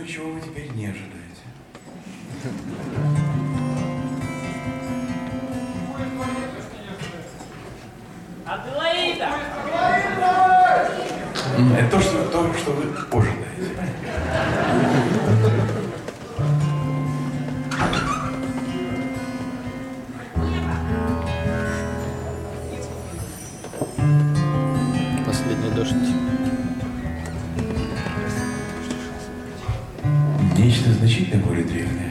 чего вы теперь не ожидаете. Аделаида! Это то, что вы ожидаете. Последний дождь. Нечто значительно более древнее.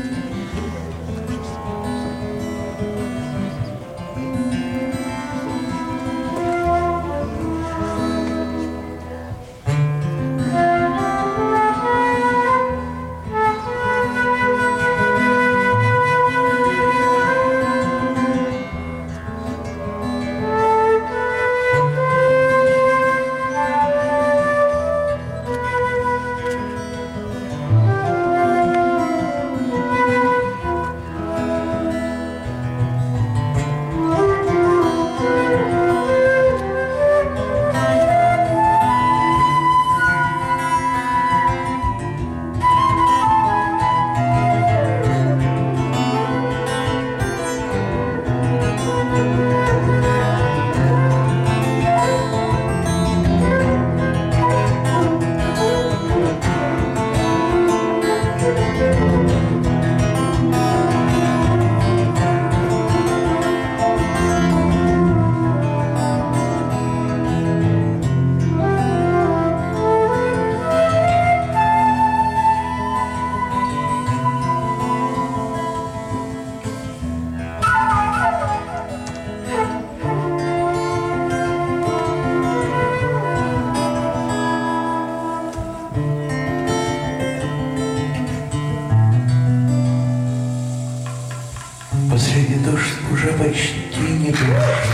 Последний дождь уже почти не дождь.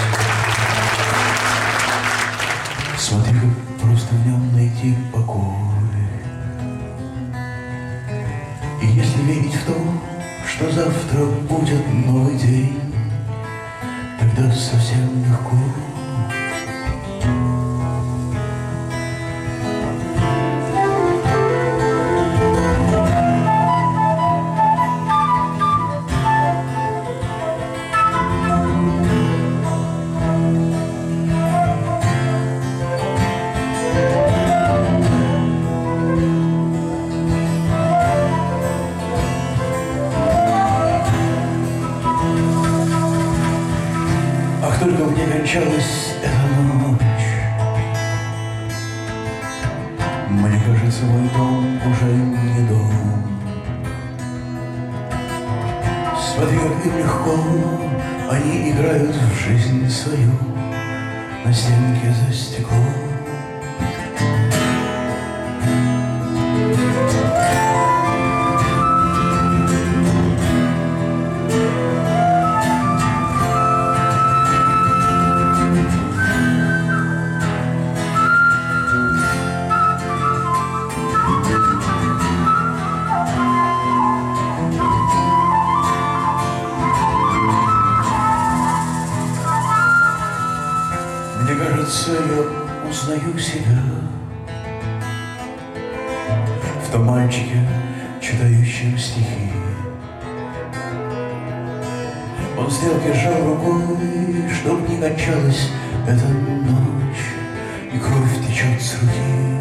Смотри, как просто в нем найти покой. И если верить в то, что завтра будет новый день, тогда совсем легко. Только мне кончалась эта ночь, мне кажется, мой дом уже не дом. Смотри, как им легко они играют в жизнь свою на стенке за стеклом. Мне кажется, я узнаю себя в том мальчике, читающем стихи. Он стрелки сжал рукой, чтоб не кончалась эта ночь, и кровь течет с руки.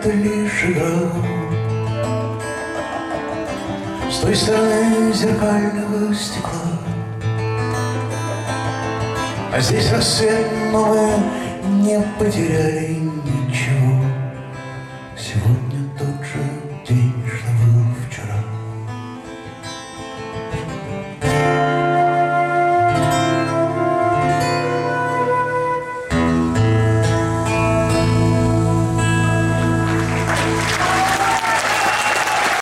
это лишь игра. С той стороны зеркального стекла. А здесь рассвет, но мы не потеряли